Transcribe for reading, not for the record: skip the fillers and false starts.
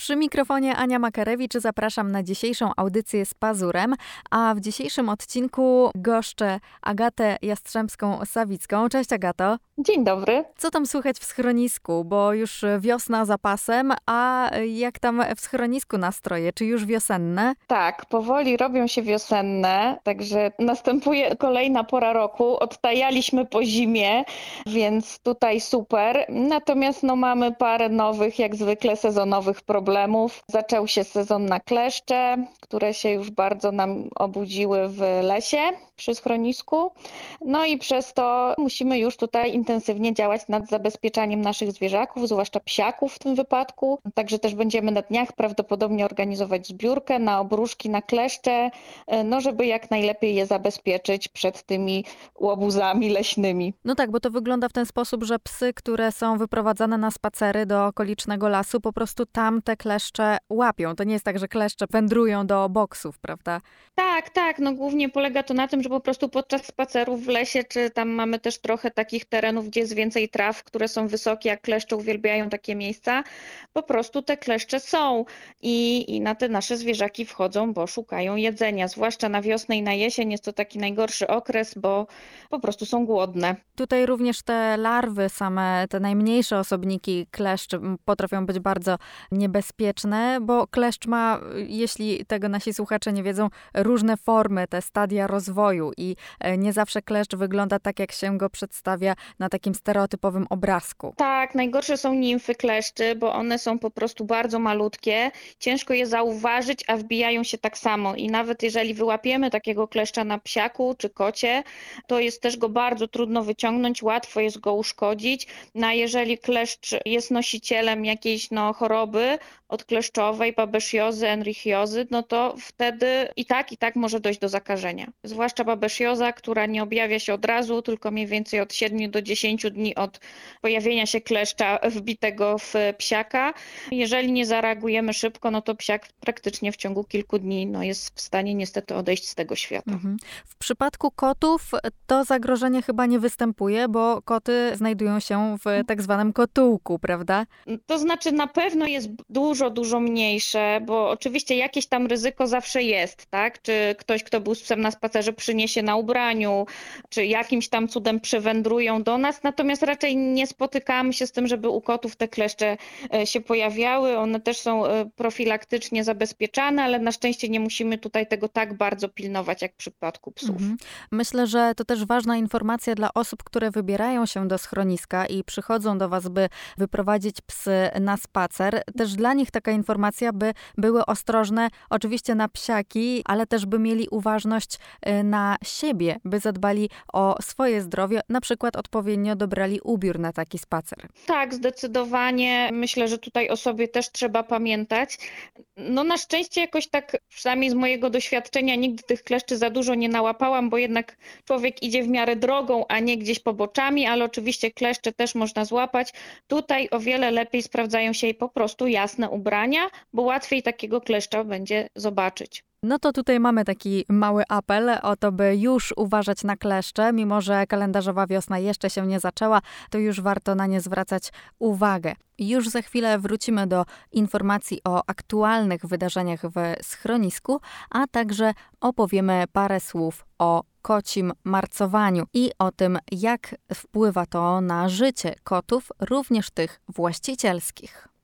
Przy mikrofonie Ania Makarewicz, zapraszam na dzisiejszą audycję z Pazurem, a w dzisiejszym odcinku goszczę Agatę Jastrzębską-Sawicką. Cześć Agato. Dzień dobry. Co tam słychać w schronisku? Bo już wiosna za pasem, a jak tam w schronisku nastroje? Czy już wiosenne? Tak, powoli robią się wiosenne, także następuje kolejna pora roku. Odtajaliśmy po zimie, więc tutaj super. Natomiast mamy parę nowych, jak zwykle sezonowych problemów. Zaczął się sezon na kleszcze, które się już bardzo nam obudziły w lesie przy schronisku. No i przez to musimy już tutaj intensywnie działać nad zabezpieczaniem naszych zwierzaków, zwłaszcza psiaków w tym wypadku. Także też będziemy na dniach prawdopodobnie organizować zbiórkę na obruszki, na kleszcze, żeby jak najlepiej je zabezpieczyć przed tymi łobuzami leśnymi. No tak, bo to wygląda w ten sposób, że psy, które są wyprowadzane na spacery do okolicznego lasu, po prostu tam te kleszcze łapią. To nie jest tak, że kleszcze wędrują do boksów, prawda? Tak. Głównie polega to na tym, że po prostu podczas spacerów w lesie, czy tam mamy też trochę takich terenów, gdzie jest więcej traw, które są wysokie, jak kleszcze uwielbiają takie miejsca, po prostu te kleszcze są i na te nasze zwierzaki wchodzą, bo szukają jedzenia. Zwłaszcza na wiosnę i na jesień jest to taki najgorszy okres, bo po prostu są głodne. Tutaj również te larwy same, te najmniejsze osobniki kleszczy potrafią być bardzo niebezpieczne, bo kleszcz ma, jeśli tego nasi słuchacze nie wiedzą, różne formy, te stadia rozwoju i nie zawsze kleszcz wygląda tak, jak się go przedstawia na takim stereotypowym obrazku. Tak, najgorsze są nimfy kleszczy, bo one są po prostu bardzo malutkie, ciężko je zauważyć, a wbijają się tak samo i nawet jeżeli wyłapiemy takiego kleszcza na psiaku czy kocie, to jest też go bardzo trudno wyciągnąć, łatwo jest go uszkodzić, a jeżeli kleszcz jest nosicielem jakiejś choroby odkleszczowej, babesjozy, enrichiozy, to wtedy i tak może dojść do zakażenia. Zwłaszcza babesjoza, która nie objawia się od razu, tylko mniej więcej od 7 do 10 dni od pojawienia się kleszcza wbitego w psiaka. Jeżeli nie zareagujemy szybko, to psiak praktycznie w ciągu kilku dni jest w stanie niestety odejść z tego świata. W przypadku kotów to zagrożenie chyba nie występuje, bo koty znajdują się w tak zwanym kotółku, prawda? To znaczy na pewno jest dużo mniejsze, bo oczywiście jakieś tam ryzyko zawsze jest, tak? Czy ktoś, kto był z psem na spacerze, przyniesie na ubraniu, czy jakimś tam cudem przywędrują do nas, natomiast raczej nie spotykamy się z tym, żeby u kotów te kleszcze się pojawiały. One też są profilaktycznie zabezpieczane, ale na szczęście nie musimy tutaj tego tak bardzo pilnować, jak w przypadku psów. Myślę, że to też ważna informacja dla osób, które wybierają się do schroniska i przychodzą do was, by wyprowadzić psy na spacer. Też dla nich taka informacja, by były ostrożne oczywiście na psiaki, ale też by mieli uważność na siebie, by zadbali o swoje zdrowie, na przykład odpowiednio dobrali ubiór na taki spacer. Tak, zdecydowanie. Myślę, że tutaj o sobie też trzeba pamiętać. Na szczęście jakoś tak, przynajmniej z mojego doświadczenia, nigdy tych kleszczy za dużo nie nałapałam, bo jednak człowiek idzie w miarę drogą, a nie gdzieś poboczami, ale oczywiście kleszcze też można złapać. Tutaj o wiele lepiej sprawdzają się po prostu jasne ubrania, bo łatwiej takiego kleszcza będzie zobaczyć. No to tutaj mamy taki mały apel o to, by już uważać na kleszcze, mimo że kalendarzowa wiosna jeszcze się nie zaczęła, to już warto na nie zwracać uwagę. Już za chwilę wrócimy do informacji o aktualnych wydarzeniach w schronisku, a także opowiemy parę słów o kocim marcowaniu i o tym, jak wpływa to na życie kotów, również tych właścicielskich.